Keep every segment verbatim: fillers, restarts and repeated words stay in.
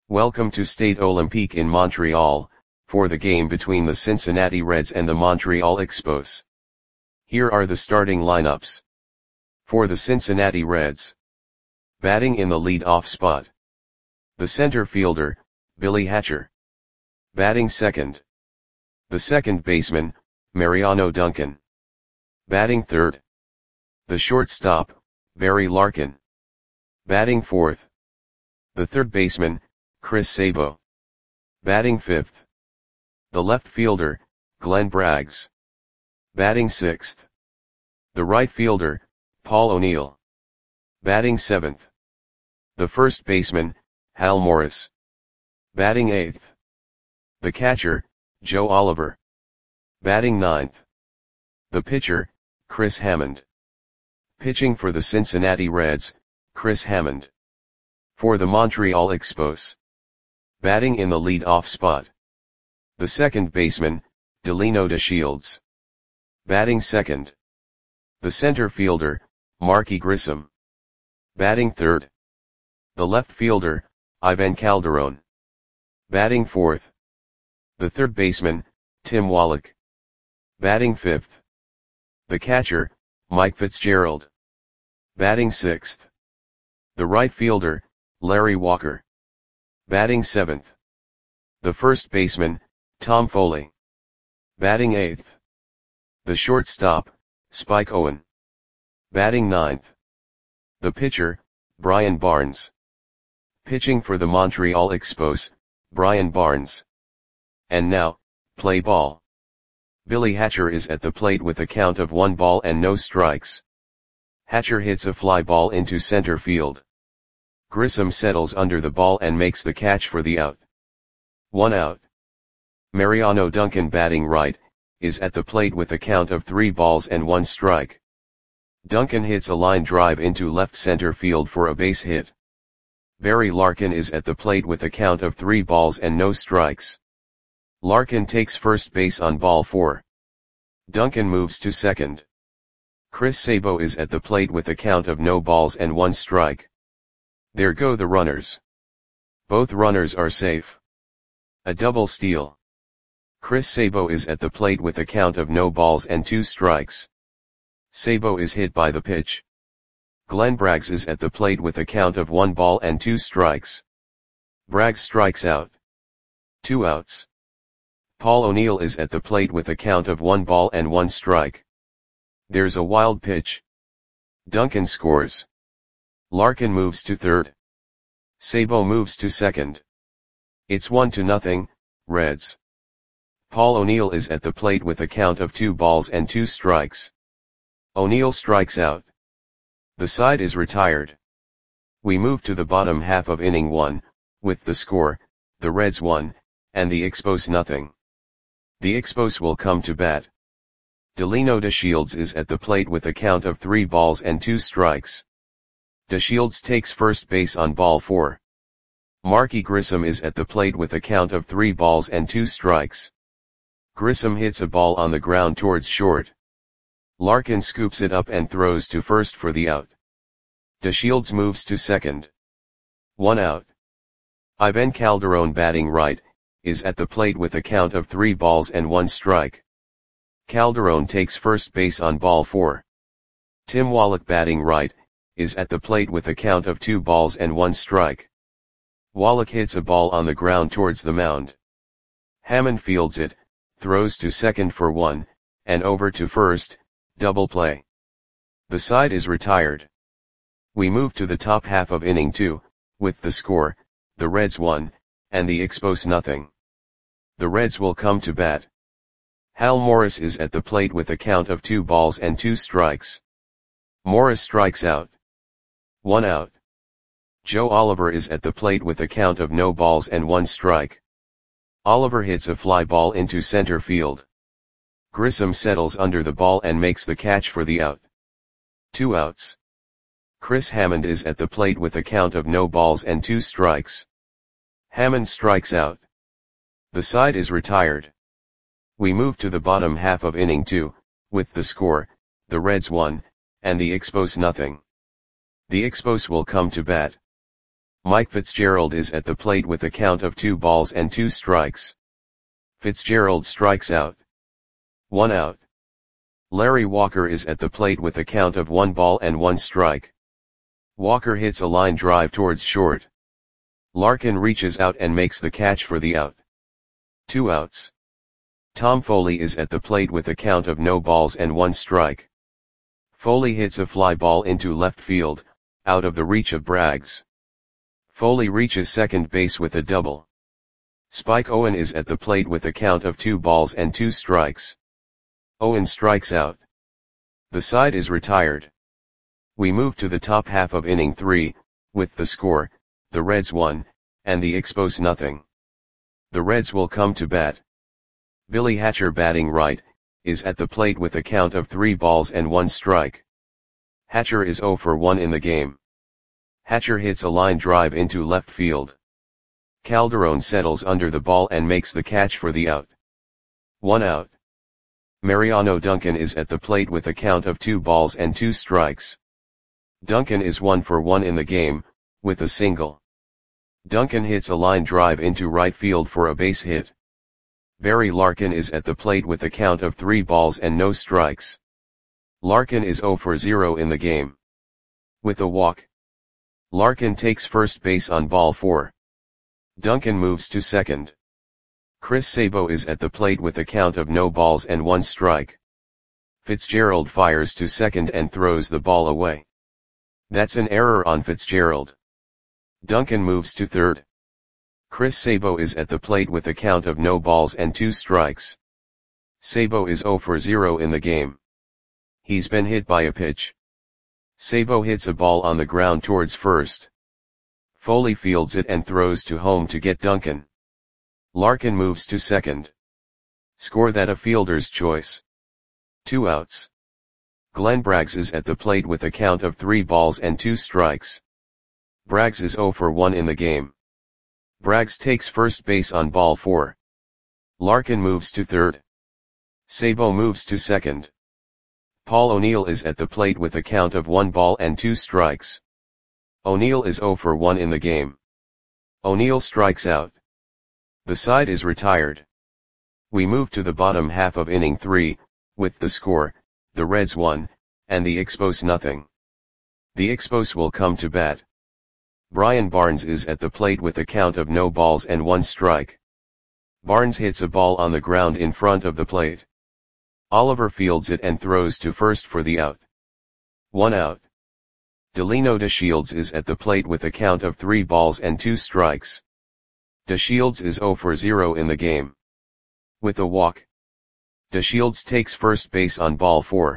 Welcome to Stade Olympique in Montreal, for the game between the Cincinnati Reds and the Montreal Expos. Here are the starting lineups. For the Cincinnati Reds. Batting in the lead-off spot. The center fielder, Billy Hatcher. Batting second. The second baseman, Mariano Duncan. Batting third. The shortstop, Barry Larkin. Batting fourth. The third baseman, Chris Sabo. Batting fifth. The left fielder, Glenn Braggs. Batting sixth. The right fielder, Paul O'Neill. Batting seventh. The first baseman, Hal Morris. Batting eighth. The catcher, Joe Oliver. Batting ninth. The pitcher, Chris Hammond. Pitching for the Cincinnati Reds, Chris Hammond. For the Montreal Expos. Batting in the lead-off spot. The second baseman, Delino DeShields. Batting second. The center fielder, Marky Grissom. Batting third. The left fielder, Ivan Calderon. Batting fourth. The third baseman, Tim Wallach. Batting fifth. The catcher, Mike Fitzgerald. Batting sixth. The right fielder, Larry Walker. Batting seventh. The first baseman, Tom Foley. Batting eighth. The shortstop, Spike Owen. Batting ninth. The pitcher, Brian Barnes. Pitching for the Montreal Expos, Brian Barnes. And now, play ball. Billy Hatcher is at the plate with a count of one ball and no strikes. Hatcher hits a fly ball into center field. Grissom settles under the ball and makes the catch for the out. One out. Mariano Duncan, batting right, is at the plate with a count of three balls and one strike. Duncan hits a line drive into left center field for a base hit. Barry Larkin is at the plate with a count of three balls and no strikes. Larkin takes first base on ball four. Duncan moves to second. Chris Sabo is at the plate with a count of no balls and one strike. There go the runners. Both runners are safe. A double steal. Chris Sabo is at the plate with a count of no balls and two strikes. Sabo is hit by the pitch. Glenn Braggs is at the plate with a count of one ball and two strikes. Braggs strikes out. Two outs. Paul O'Neill is at the plate with a count of one ball and one strike. There's a wild pitch. Duncan scores. Larkin moves to third. Sabo moves to second. It's one to nothing, Reds. Paul O'Neill is at the plate with a count of two balls and two strikes. O'Neill strikes out. The side is retired. We move to the bottom half of inning one, with the score, the Reds one, and the Expos nothing. The Expos will come to bat. Delino DeShields is at the plate with a count of three balls and two strikes. DeShields takes first base on ball four. Marky Grissom is at the plate with a count of three balls and two strikes. Grissom hits a ball on the ground towards short. Larkin scoops it up and throws to first for the out. DeShields moves to second. One out. Ivan Calderon, batting right, is at the plate with a count of three balls and one strike. Calderon takes first base on ball four. Tim Wallach, batting right, is at the plate with a count of two balls and one strike. Wallach hits a ball on the ground towards the mound. Hammond fields it, throws to second for one, and over to first, double play. The side is retired. We move to the top half of inning two, with the score, the Reds one, and the Expos nothing. The Reds will come to bat. Hal Morris is at the plate with a count of two balls and two strikes. Morris strikes out. One out. Joe Oliver is at the plate with a count of no balls and one strike. Oliver hits a fly ball into center field. Grissom settles under the ball and makes the catch for the out. Two outs. Chris Hammond is at the plate with a count of no balls and two strikes. Hammond strikes out. The side is retired. We move to the bottom half of inning two, with the score, the Reds one, and the Expos nothing. The Expos will come to bat. Mike Fitzgerald is at the plate with a count of two balls and two strikes. Fitzgerald strikes out. One out. Larry Walker is at the plate with a count of one ball and one strike. Walker hits a line drive towards short. Larkin reaches out and makes the catch for the out. Two outs. Tom Foley is at the plate with a count of no balls and one strike. Foley hits a fly ball into left field, out of the reach of Braggs. Foley reaches second base with a double. Spike Owen is at the plate with a count of two balls and two strikes. Owen strikes out. The side is retired. We move to the top half of inning three, with the score, the Reds won, and the Expos nothing. The Reds will come to bat. Billy Hatcher, batting right, is at the plate with a count of three balls and one strike. Hatcher is oh for one in the game. Hatcher hits a line drive into left field. Calderon settles under the ball and makes the catch for the out. One out. Mariano Duncan is at the plate with a count of two balls and two strikes. Duncan is one for one in the game, with a single. Duncan hits a line drive into right field for a base hit. Barry Larkin is at the plate with a count of three balls and no strikes. Larkin is oh for zero in the game. With a walk. Larkin takes first base on ball four. Duncan moves to second. Chris Sabo is at the plate with a count of no balls and one strike. Fitzgerald fires to second and throws the ball away. That's an error on Fitzgerald. Duncan moves to third. Chris Sabo is at the plate with a count of no balls and two strikes. Sabo is oh for zero in the game. He's been hit by a pitch. Sabo hits a ball on the ground towards first. Foley fields it and throws to home to get Duncan. Larkin moves to second. Score that a fielder's choice. Two outs. Glenn Braggs is at the plate with a count of three balls and two strikes. Braggs is oh for one in the game. Braggs takes first base on ball four. Larkin moves to third. Sabo moves to second. Paul O'Neill is at the plate with a count of one ball and two strikes. O'Neill is oh for one in the game. O'Neill strikes out. The side is retired. We move to the bottom half of inning three, with the score, the Reds won, and the Expos nothing. The Expos will come to bat. Brian Barnes is at the plate with a count of no balls and one strike. Barnes hits a ball on the ground in front of the plate. Oliver fields it and throws to first for the out. One out. Delino DeShields is at the plate with a count of three balls and two strikes. DeShields is oh for zero in the game. With a walk. DeShields takes first base on ball four.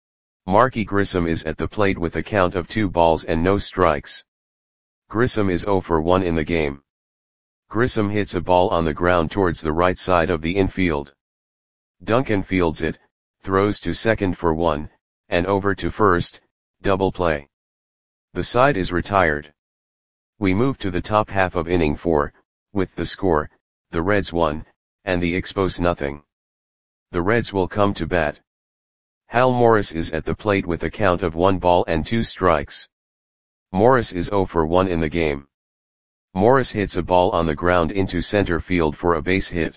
Marky Grissom is at the plate with a count of two balls and no strikes. Grissom is oh for one in the game. Grissom hits a ball on the ground towards the right side of the infield. Duncan fields it, throws to second for one, and over to first, double play. The side is retired. We move to the top half of inning four, with the score, the Reds won, and the Expos nothing. The Reds will come to bat. Hal Morris is at the plate with a count of one ball and two strikes. Morris is oh for one in the game. Morris hits a ball on the ground into center field for a base hit.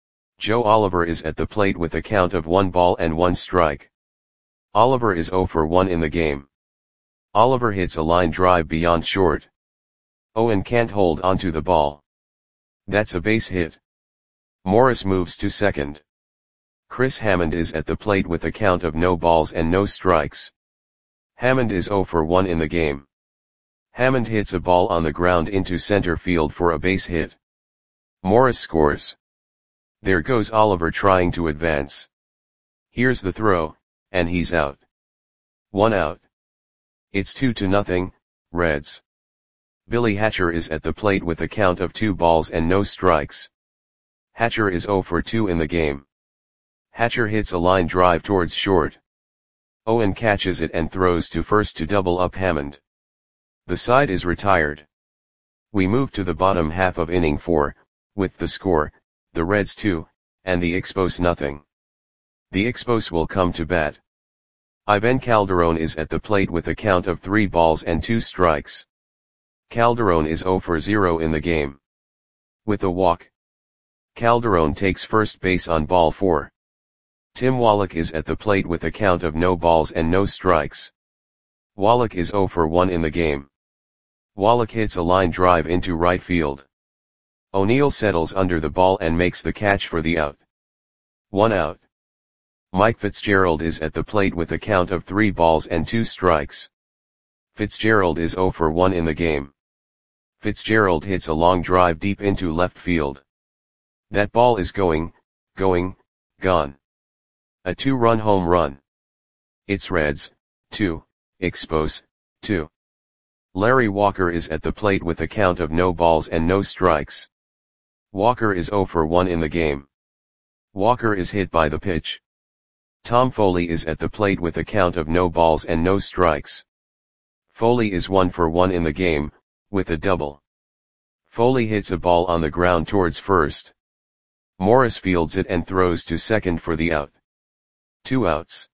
Joe Oliver is at the plate with a count of one ball and one strike. Oliver is oh for one in the game. Oliver hits a line drive beyond short. Owen can't hold onto the ball. That's a base hit. Morris moves to second. Chris Hammond is at the plate with a count of no balls and no strikes. Hammond is oh for one in the game. Hammond hits a ball on the ground into center field for a base hit. Morris scores. There goes Oliver trying to advance. Here's the throw, and he's out. One out. It's two to nothing, Reds. Billy Hatcher is at the plate with a count of two balls and no strikes. Hatcher is oh for two in the game. Hatcher hits a line drive towards short. Owen catches it and throws to first to double up Hammond. The side is retired. We move to the bottom half of inning four, with the score, the Reds two, and the Expos nothing. The Expos will come to bat. Ivan Calderon is at the plate with a count of three balls and two strikes. Calderon is zero for zero in the game. With a walk, Calderon takes first base on ball four. Tim Wallach is at the plate with a count of no balls and no strikes. Wallach is zero for one in the game. Wallach hits a line drive into right field. O'Neill settles under the ball and makes the catch for the out. One out. Mike Fitzgerald is at the plate with a count of three balls and two strikes. Fitzgerald is zero for one in the game. Fitzgerald hits a long drive deep into left field. That ball is going, going, gone. A two-run home run. It's Reds, two, Expos, two. Larry Walker is at the plate with a count of no balls and no strikes. Walker is zero for one in the game. Walker is hit by the pitch. Tom Foley is at the plate with a count of no balls and no strikes. Foley is one for one in the game, with a double. Foley hits a ball on the ground towards first. Morris fields it and throws to second for the out. Two outs.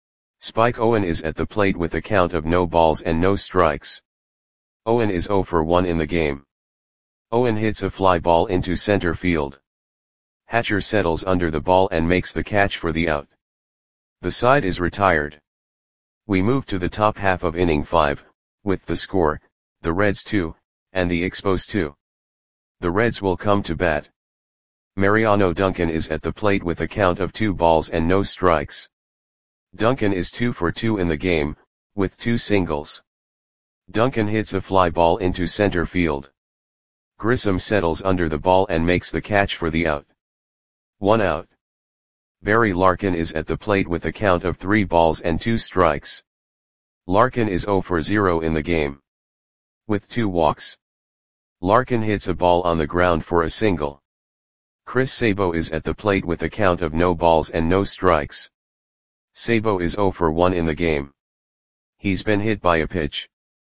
Spike Owen is at the plate with a count of no balls and no strikes. Owen is zero for one in the game. Owen hits a fly ball into center field. Hatcher settles under the ball and makes the catch for the out. The side is retired. We move to the top half of inning five, with the score, the Reds two, and the Expos two. The Reds will come to bat. Mariano Duncan is at the plate with a count of two balls and no strikes. Duncan is two for two in the game, with two singles. Duncan hits a fly ball into center field. Grissom settles under the ball and makes the catch for the out. One out. Barry Larkin is at the plate with a count of three balls and two strikes. Larkin is zero for zero in the game. With two walks. Larkin hits a ball on the ground for a single. Chris Sabo is at the plate with a count of no balls and no strikes. Sabo is zero for one in the game. He's been hit by a pitch.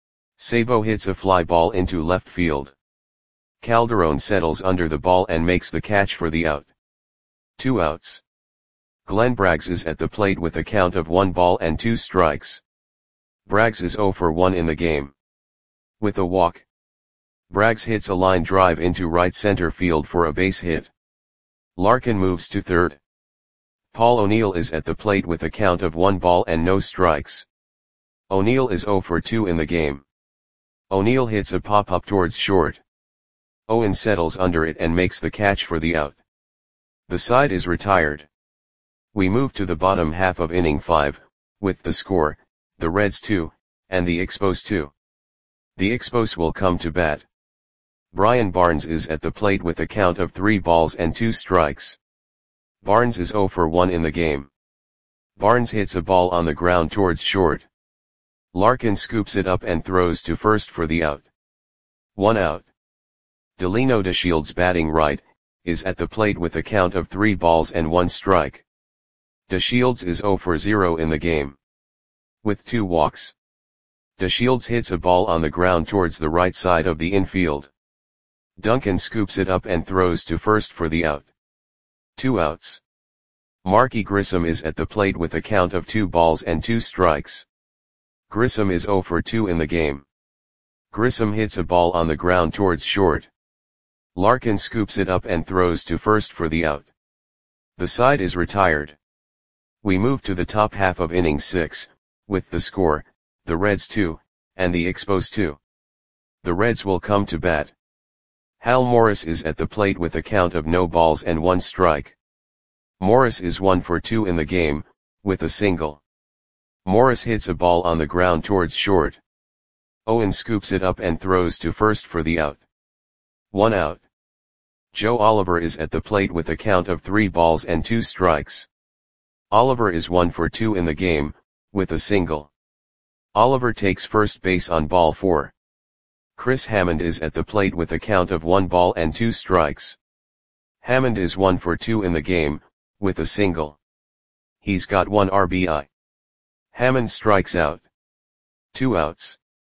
Sabo hits a fly ball into left field. Calderon settles under the ball and makes the catch for the out. Two outs. Glenn Braggs is at the plate with a count of one ball and two strikes. Braggs is zero for one in the game. With a walk. Braggs hits a line drive into right center field for a base hit. Larkin moves to third. Paul O'Neill is at the plate with a count of one ball and no strikes. O'Neill is zero for two in the game. O'Neill hits a pop-up towards short. Owen settles under it and makes the catch for the out. The side is retired. We move to the bottom half of inning five, with the score, the Reds two, and the Expos two. The Expos will come to bat. Brian Barnes is at the plate with a count of three balls and two strikes. Barnes is zero for one in the game. Barnes hits a ball on the ground towards short. Larkin scoops it up and throws to first for the out. One out. Delino DeShields, batting right, is at the plate with a count of three balls and one strike. DeShields is zero for zero in the game. With two walks. DeShields hits a ball on the ground towards the right side of the infield. Duncan scoops it up and throws to first for the out. Two outs. Marky Grissom is at the plate with a count of two balls and two strikes. Grissom is zero for two in the game. Grissom hits a ball on the ground towards short. Larkin scoops it up and throws to first for the out. The side is retired. We move to the top half of inning six, with the score, the Reds two, and the Expos two. The Reds will come to bat. Hal Morris is at the plate with a count of no balls and one strike. Morris is one for two in the game, with a single. Morris hits a ball on the ground towards short. Owen scoops it up and throws to first for the out. One out. Joe Oliver is at the plate with a count of three balls and two strikes. Oliver is one for two in the game, with a single. Oliver takes first base on ball four. Chris Hammond is at the plate with a count of one ball and two strikes. Hammond is one for two in the game, with a single. He's got one R B I. Hammond strikes out. Two outs.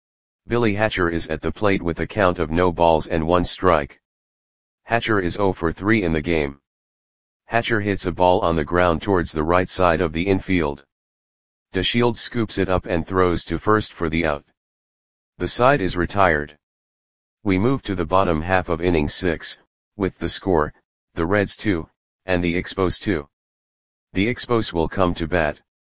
Billy Hatcher is at the plate with a count of no balls and one strike. Hatcher is zero for three in the game. Hatcher hits a ball on the ground towards the right side of the infield. DeShields scoops it up and throws to first for the out. The side is retired. We move to the bottom half of inning six, with the score, the Reds two, and the Expos two. The Expos will come to bat.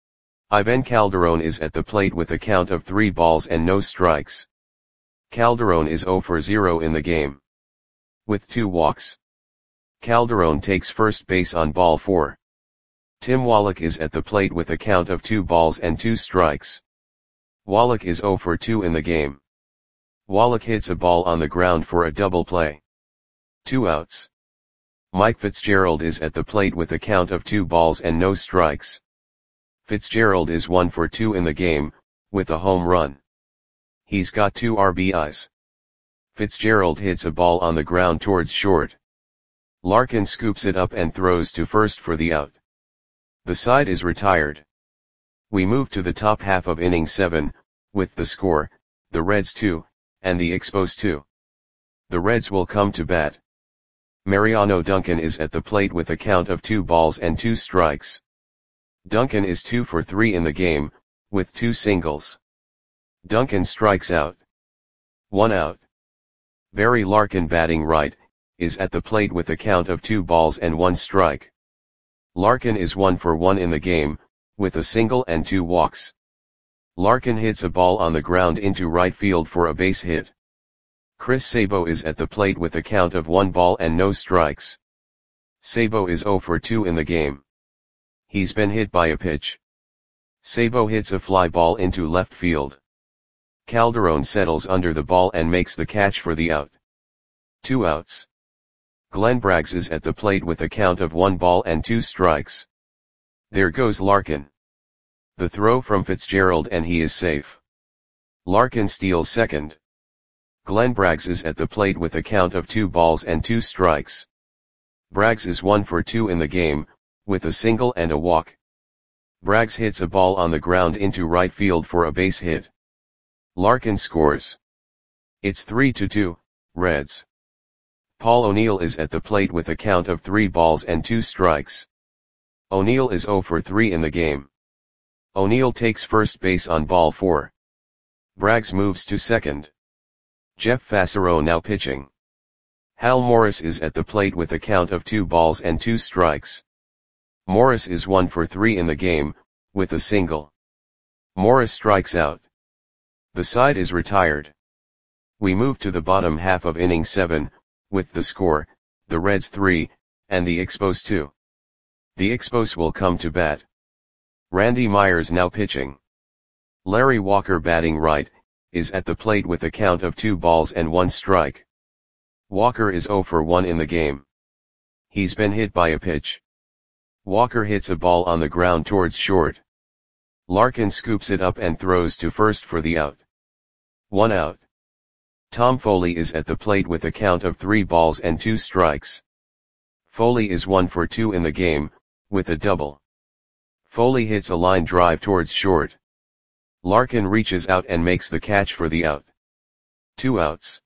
Ivan Calderon is at the plate with a count of three balls and no strikes. Calderon is zero for zero in the game, with two walks. Calderon takes first base on ball four. Tim Wallach is at the plate with a count of two balls and two strikes. Wallach is zero for two in the game. Wallach hits a ball on the ground for a double play. Two outs. Mike Fitzgerald is at the plate with a count of two balls and no strikes. Fitzgerald is one for two in the game, with a home run. He's got two R B Is. Fitzgerald hits a ball on the ground towards short. Larkin scoops it up and throws to first for the out. The side is retired. We move to the top half of inning seven, with the score, the Reds two, and the Expos two. The Reds will come to bat. Mariano Duncan is at the plate with a count of two balls and two strikes. Duncan is two for three in the game, with two singles. Duncan strikes out. One out. Barry Larkin, batting right, is at the plate with a count of two balls and one strike. Larkin is one for one in the game, with a single and two walks. Larkin hits a ball on the ground into right field for a base hit. Chris Sabo is at the plate with a count of one ball and no strikes. Sabo is zero for two in the game. He's been hit by a pitch. Sabo hits a fly ball into left field. Calderon settles under the ball and makes the catch for the out. Two outs. Glenn Braggs is at the plate with a count of one ball and two strikes. There goes Larkin. The throw from Fitzgerald and he is safe. Larkin steals second. Glenn Braggs is at the plate with a count of two balls and two strikes. Braggs is one for two in the game, with a single and a walk. Braggs hits a ball on the ground into right field for a base hit. Larkin scores. It's three to two, Reds. Paul O'Neill is at the plate with a count of three balls and two strikes. O'Neill is zero for three in the game. O'Neill takes first base on ball four. Braggs moves to second. Jeff Fassero now pitching. Hal Morris is at the plate with a count of two balls and two strikes. Morris is one for three in the game, with a single. Morris strikes out. The side is retired. We move to the bottom half of inning seven, with the score, the Reds three, and the Expos two. The Expos will come to bat. Randy Myers now pitching. Larry Walker, batting right, is at the plate with a count of two balls and one strike. Walker is zero for one in the game. He's been hit by a pitch. Walker hits a ball on the ground towards short. Larkin scoops it up and throws to first for the out. One out. Tom Foley is at the plate with a count of three balls and two strikes. Foley is one for two in the game, with a double. Foley hits a line drive towards short. Larkin reaches out and makes the catch for the out. Two outs.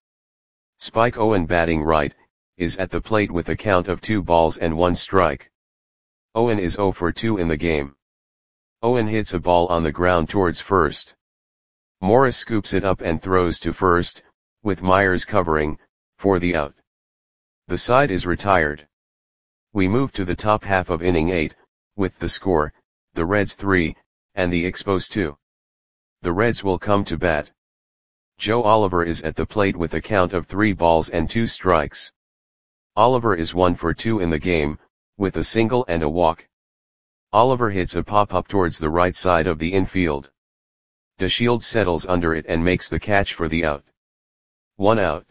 Spike Owen, batting right, is at the plate with a count of two balls and one strike. Owen is zero for two in the game. Owen hits a ball on the ground towards first. Morris scoops it up and throws to first, with Myers covering, for the out. The side is retired. We move to the top half of inning eight, with the score, the Reds three, and the Expos two. The Reds will come to bat. Joe Oliver is at the plate with a count of three balls and two strikes. Oliver is one for two in the game, with a single and a walk. Oliver hits a pop-up towards the right side of the infield. DeShields settles under it and makes the catch for the out. One out.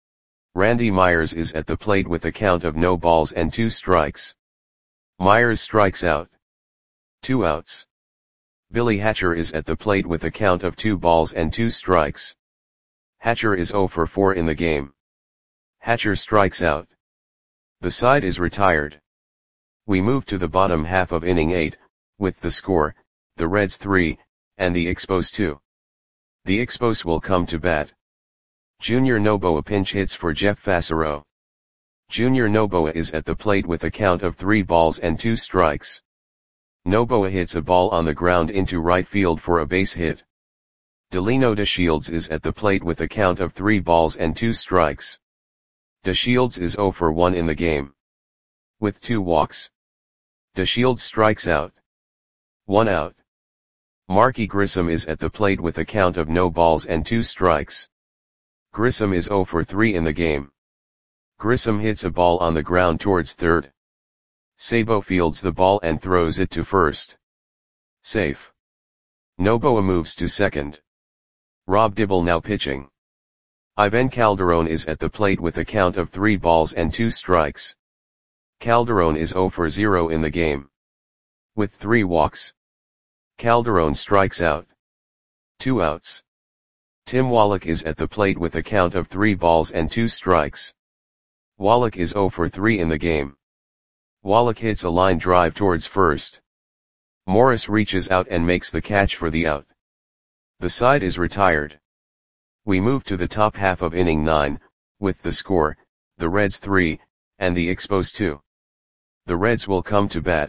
Randy Myers is at the plate with a count of no balls and two strikes. Myers strikes out. Two outs. Billy Hatcher is at the plate with a count of two balls and two strikes. Hatcher is zero for four in the game. Hatcher strikes out. The side is retired. We move to the bottom half of inning eight, with the score, the Reds three, and the Expos two. The Expos will come to bat. Junior Noboa pinch hits for Jeff Fassero. Junior Noboa is at the plate with a count of three balls and two strikes. Noboa hits a ball on the ground into right field for a base hit. Delino DeShields is at the plate with a count of three balls and two strikes. DeShields is zero for one in the game. With two walks. DeShields strikes out. One out. Marky Grissom is at the plate with a count of no balls and two strikes. Grissom is zero for three in the game. Grissom hits a ball on the ground towards third. Sabo fields the ball and throws it to first. Safe. Noboa moves to second. Rob Dibble now pitching. Ivan Calderon is at the plate with a count of three balls and two strikes. Calderon is zero for zero in the game. With three walks. Calderon strikes out. Two outs. Tim Wallach is at the plate with a count of three balls and two strikes. Wallach is zero for three in the game. Wallach hits a line drive towards first. Morris reaches out and makes the catch for the out. The side is retired. We move to the top half of inning nine, with the score, the Reds three, and the Expos two. The Reds will come to bat.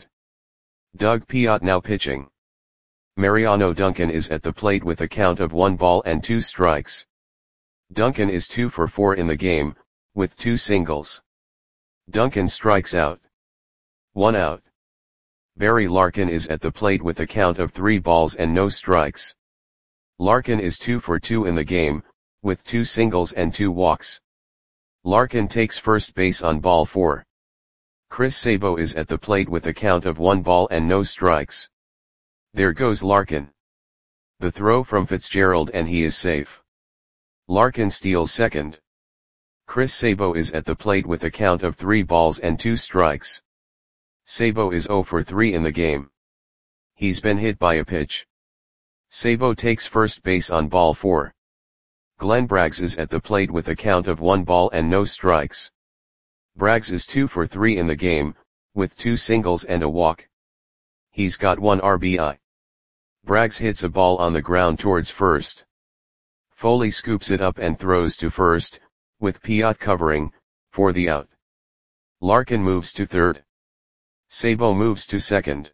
Doug Piott now pitching. Mariano Duncan is at the plate with a count of one ball and two strikes. Duncan is two for four in the game, with two singles. Duncan strikes out. One out. Barry Larkin is at the plate with a count of three balls and no strikes. Larkin is two for two in the game, with two singles and two walks. Larkin takes first base on ball four. Chris Sabo is at the plate with a count of one ball and no strikes. There goes Larkin. The throw from Fitzgerald and he is safe. Larkin steals second. Chris Sabo is at the plate with a count of three balls and two strikes. Sabo is zero for three in the game. He's been hit by a pitch. Sabo takes first base on ball four. Glenn Braggs is at the plate with a count of one ball and no strikes. Braggs is two for three in the game, with two singles and a walk. He's got one R B I. Braggs hits a ball on the ground towards first. Foley scoops it up and throws to first, with Piott covering, for the out. Larkin moves to third. Sabo moves to second.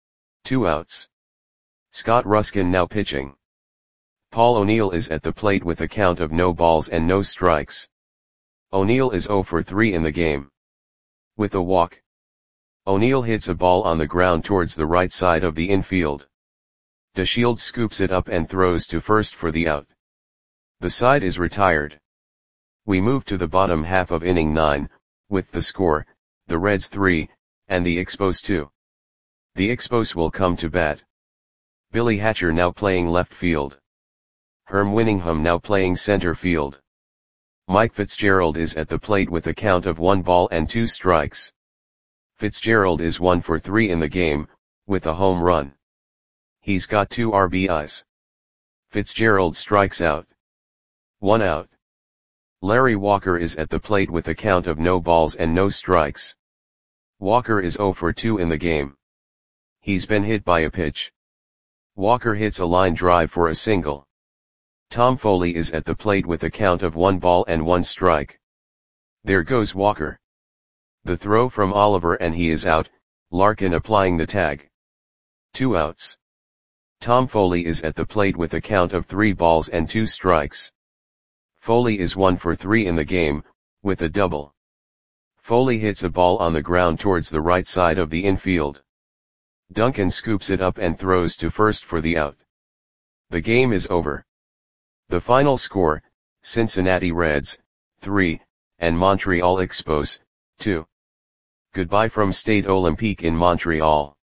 Two outs. Scott Ruskin now pitching. Paul O'Neill is at the plate with a count of no balls and no strikes. O'Neill is zero for three in the game. With a walk. O'Neill hits a ball on the ground towards the right side of the infield. DeShields scoops it up and throws to first for the out. The side is retired. We move to the bottom half of inning nine, with the score, the Reds three, and the Expos two. The Expos will come to bat. Billy Hatcher now playing left field. Herm Winningham now playing center field. Mike Fitzgerald is at the plate with a count of one ball and two strikes. Fitzgerald is one for three in the game, with a home run. He's got two R B Is. Fitzgerald strikes out. One out. Larry Walker is at the plate with a count of no balls and no strikes. Walker is zero for two in the game. He's been hit by a pitch. Walker hits a line drive for a single. Tom Foley is at the plate with a count of one ball and one strike. There goes Walker. The throw from Oliver and he is out, Larkin applying the tag. Two outs. Tom Foley is at the plate with a count of three balls and two strikes. Foley is one for three in the game, with a double. Foley hits a ball on the ground towards the right side of the infield. Duncan scoops it up and throws to first for the out. The game is over. The final score, Cincinnati Reds, three, and Montreal Expos, two. Goodbye from Stade Olympique in Montreal.